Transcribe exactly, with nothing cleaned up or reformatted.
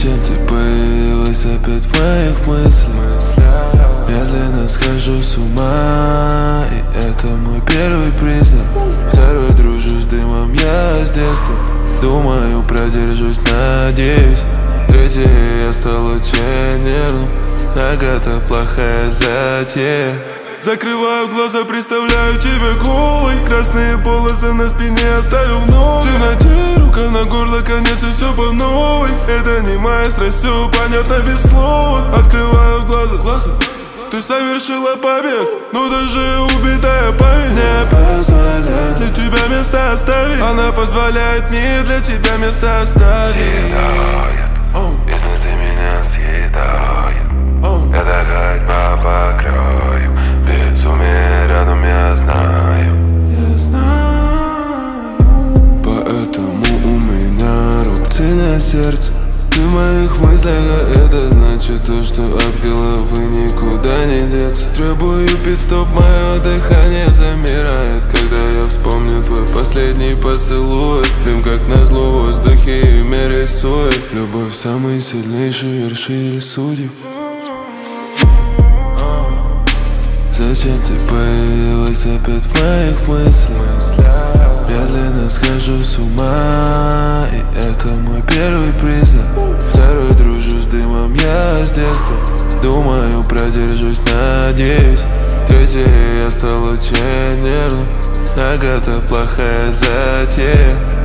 Зачем ты появилась опять в моих мыслях? Медленно схожу с ума, и это мой первый признак. Второй, дружу с дымом я с детства. Думаю, продержусь, надеюсь. Третий, я стал очень нервным. Нагата плохая затея. Закрываю глаза, представляю тебя голой. Красные полосы на спине оставил вновь. В темноте, рука на горло, конец и все по новой. Это не моя страсть, все понятно без слова. Открываю глаза, глаза. Ты совершила побег, но даже убитая память не позволяет для тебя место оставить. Она позволяет мне для тебя место оставить. Съедает, изнутри меня съедает. Это ходьба по краю, безумие рядом, я знаю. Я знаю. Поэтому у меня рубцы на сердце. Ты в моих мыслях, а это значит то, что от головы никуда не деться. Требую пит-стоп, мое дыхание замирает, когда я вспомню твой последний поцелуй. Дым как назло в воздухе имя рисует. Любовь самый сильнейший вершитель судеб. Зачем ты появилась опять в моих мыслях? Медленно схожу с ума, и это мой первый признак. Второй, дружу с дымом я с детства. Думаю, продержусь, надеюсь. Третий, я стал очень нервным. Нагата плохая затея.